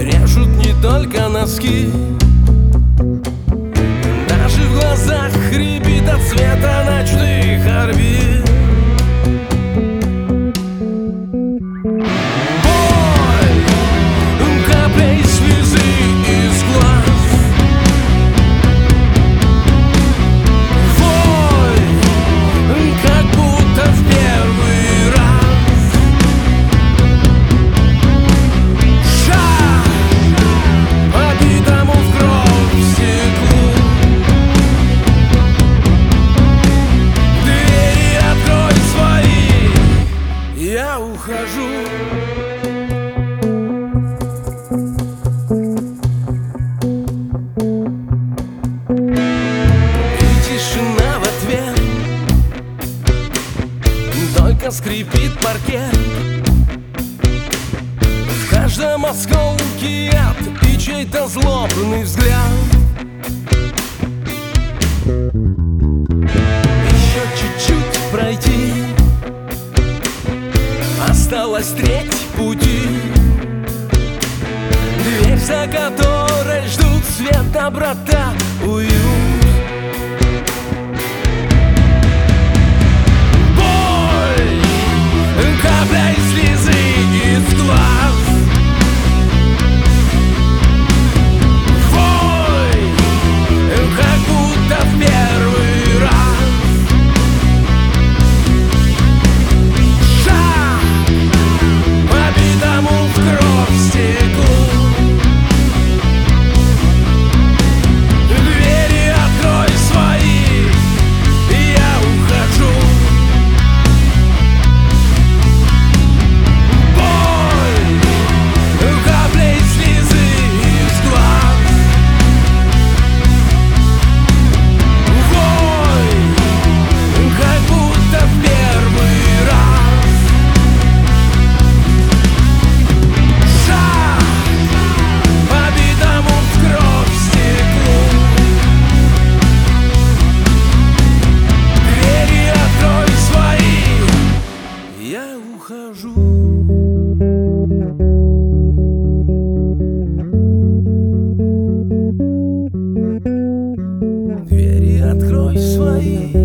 режут не только носки. Даже в глазах хрипит от света ночных орбит. Боль каплей слезы из глаз. Вой, как будто в первый раз. Шаг побитому в кровь стеклу. Двери открой свои, я ухожу. Только скрипит паркет. В каждом осколке яд и чей-то злобный взгляд. Еще чуть-чуть пройти, осталось треть пути. Дверь, за которой ждут свет, доброта, уют. Капля и слезы из глаз. Вой, как будто в первый раз. Шаг побитому в кровь стеклу. Двери открой свои, я ухожу. Я ухожу. Двери открой свои.